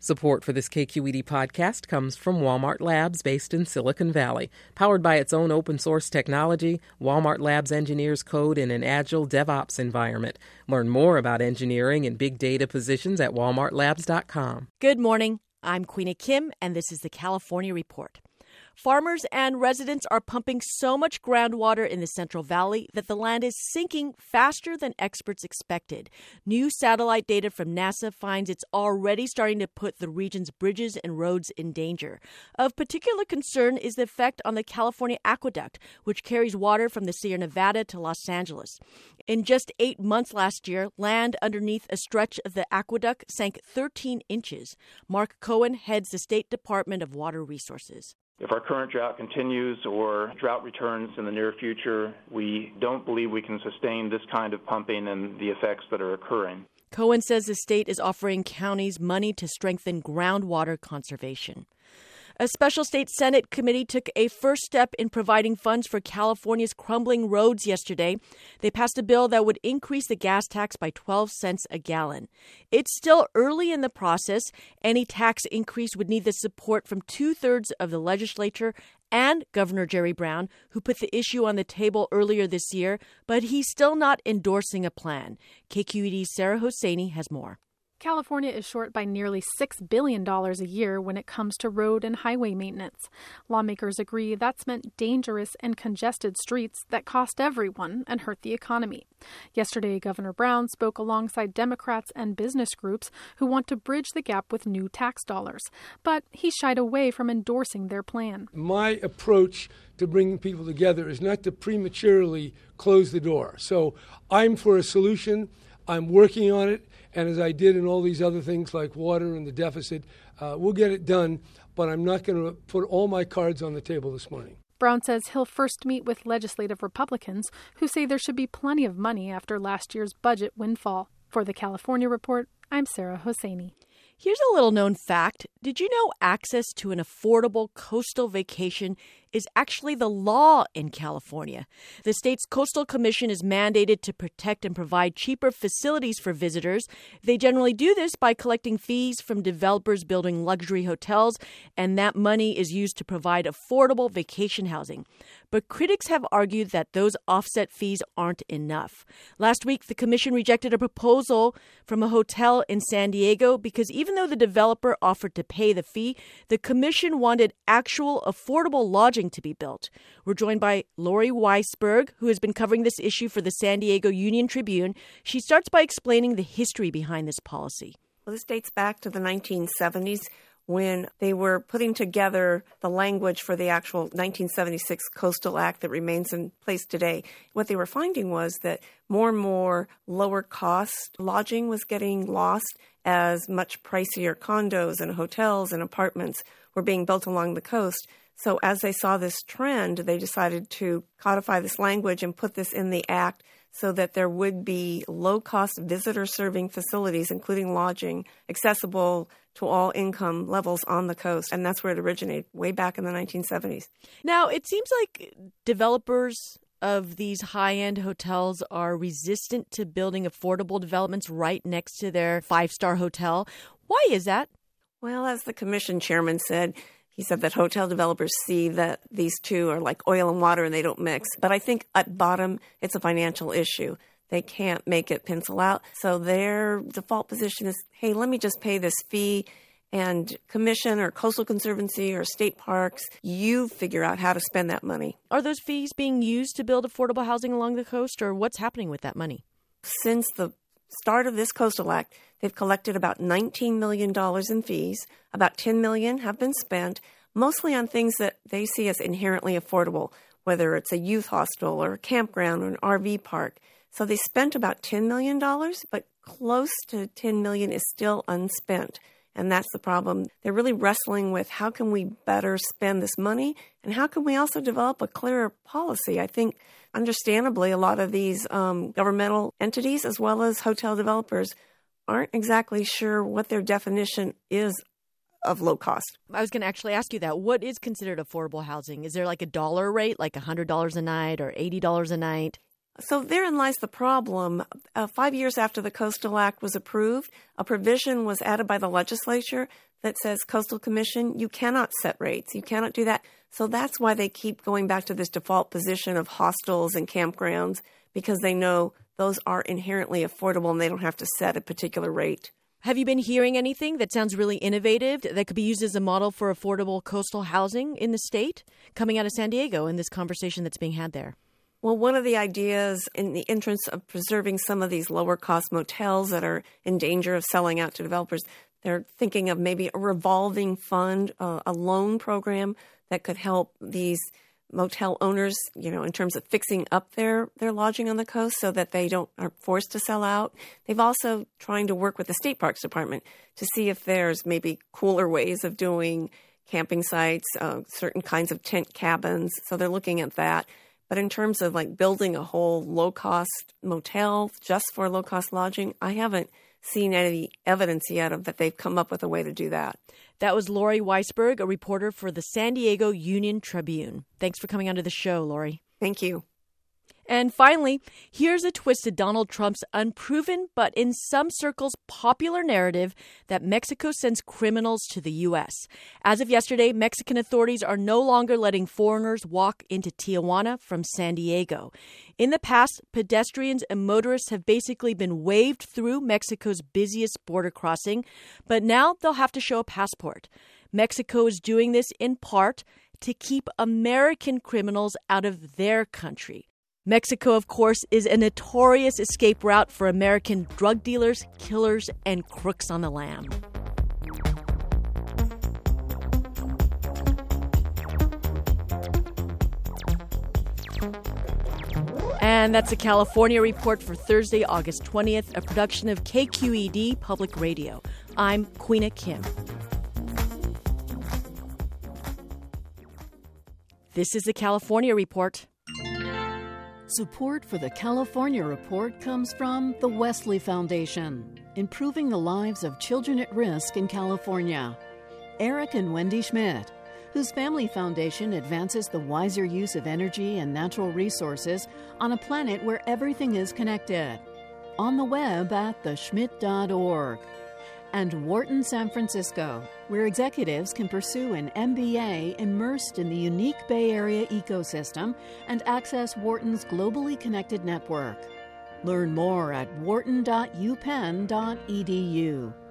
Support for this KQED podcast comes from Walmart Labs based in Silicon Valley. Powered by its own open-source technology, Walmart Labs engineers code in an agile DevOps environment. Learn more about engineering and big data positions at walmartlabs.com. Good morning. I'm Queena Kim, and this is the California Report. Farmers and residents are pumping so much groundwater in the Central Valley that the land is sinking faster than experts expected. New satellite data from NASA finds it's already starting to put the region's bridges and roads in danger. Of particular concern is the effect on the California Aqueduct, which carries water from the Sierra Nevada to Los Angeles. In just 8 months last year, land underneath a stretch of the aqueduct sank 13 inches. Mark Cohen heads the State Department of Water Resources. If our current drought continues or drought returns in the near future, we don't believe we can sustain this kind of pumping and the effects that are occurring. Cohen says the state is offering counties money to strengthen groundwater conservation. A special state Senate committee took a first step in providing funds for California's crumbling roads yesterday. They passed a bill that would increase the gas tax by 12 cents a gallon. It's still early in the process. Any tax increase would need the support from two-thirds of the legislature and Governor Jerry Brown, who put the issue on the table earlier this year, but he's still not endorsing a plan. KQED's Sarah Hosseini has more. California is short by nearly $6 billion a year when it comes to road and highway maintenance. Lawmakers agree that's meant dangerous and congested streets that cost everyone and hurt the economy. Yesterday, Governor Brown spoke alongside Democrats and business groups who want to bridge the gap with new tax dollars. But he shied away from endorsing their plan. My approach to bringing people together is not to prematurely close the door. So I'm for a solution. I'm working on it. And as I did in all these other things like water and the deficit, we'll get it done. But I'm not going to put all my cards on the table this morning. Brown says he'll first meet with legislative Republicans who say there should be plenty of money after last year's budget windfall. For the California Report, I'm Sarah Hosseini. Here's a little known fact. Did you know access to an affordable coastal vacation is actually the law in California? The state's Coastal Commission is mandated to protect and provide cheaper facilities for visitors. They generally do this by collecting fees from developers building luxury hotels, and that money is used to provide affordable vacation housing. But critics have argued that those offset fees aren't enough. Last week, the commission rejected a proposal from a hotel in San Diego because even though the developer offered to pay the fee, the commission wanted actual affordable lodging to be built. We're joined by Lori Weisberg, who has been covering this issue for the San Diego Union Tribune. She starts by explaining the history behind this policy. Well, this dates back to the 1970s when they were putting together the language for the actual 1976 Coastal Act that remains in place today. What they were finding was that more and more lower cost lodging was getting lost as much pricier condos and hotels and apartments were being built along the coast. So as they saw this trend, they decided to codify this language and put this in the act so that there would be low-cost visitor-serving facilities, including lodging, accessible to all income levels on the coast. And that's where it originated, way back in the 1970s. Now, it seems like developers of these high-end hotels are resistant to building affordable developments right next to their five-star hotel. Why is that? Well, as the commission chairman said, he said that hotel developers see that these two are like oil and water and they don't mix. But I think at bottom, it's a financial issue. They can't make it pencil out. So their default position is, hey, let me just pay this fee, and commission or coastal conservancy or state parks, you figure out how to spend that money. Are those fees being used to build affordable housing along the coast, or what's happening with that money? Since the start of this Coastal Act, they've collected about $19 million in fees. About $10 million have been spent, mostly on things that they see as inherently affordable, whether it's a youth hostel or a campground or an RV park. So they spent about $10 million, but close to $10 million is still unspent. And that's the problem. They're really wrestling with how can we better spend this money and how can we also develop a clearer policy. I think, understandably, a lot of these governmental entities as well as hotel developers aren't exactly sure what their definition is of low cost. I was going to actually ask you that. What is considered affordable housing? Is there like a dollar rate, like $100 a night or $80 a night? So therein lies the problem. 5 years after the Coastal Act was approved, a provision was added by the legislature that says, Coastal Commission, you cannot set rates. You cannot do that. So that's why they keep going back to this default position of hostels and campgrounds, because they know those are inherently affordable and they don't have to set a particular rate. Have you been hearing anything that sounds really innovative that could be used as a model for affordable coastal housing in the state coming out of San Diego in this conversation that's being had there? Well, one of the ideas in the interest of preserving some of these lower-cost motels that are in danger of selling out to developers, they're thinking of maybe a revolving fund, a loan program that could help these motel owners, in terms of fixing up their lodging on the coast so that they aren't forced to sell out. They've also trying to work with the State Parks Department to see if there's maybe cooler ways of doing camping sites, certain kinds of tent cabins. So they're looking at that. But in terms of like building a whole low-cost motel just for low-cost lodging, I haven't seen any evidence yet of that they've come up with a way to do that. That was Lori Weisberg, a reporter for the San Diego Union-Tribune. Thanks for coming onto the show, Lori. Thank you. And finally, here's a twist to Donald Trump's unproven, but in some circles popular narrative that Mexico sends criminals to the U.S. As of yesterday, Mexican authorities are no longer letting foreigners walk into Tijuana from San Diego. In the past, pedestrians and motorists have basically been waved through Mexico's busiest border crossing, but now they'll have to show a passport. Mexico is doing this in part to keep American criminals out of their country. Mexico, of course, is a notorious escape route for American drug dealers, killers, and crooks on the lam. And that's a California Report for Thursday, August 20th, a production of KQED Public Radio. I'm Queena Kim. This is the California Report. Support for the California Report comes from the Wesley Foundation, improving the lives of children at risk in California. Eric and Wendy Schmidt, whose family foundation advances the wiser use of energy and natural resources on a planet where everything is connected. On the web at theschmidt.org. And Wharton San Francisco, where executives can pursue an MBA immersed in the unique Bay Area ecosystem and access Wharton's globally connected network. Learn more at wharton.upenn.edu.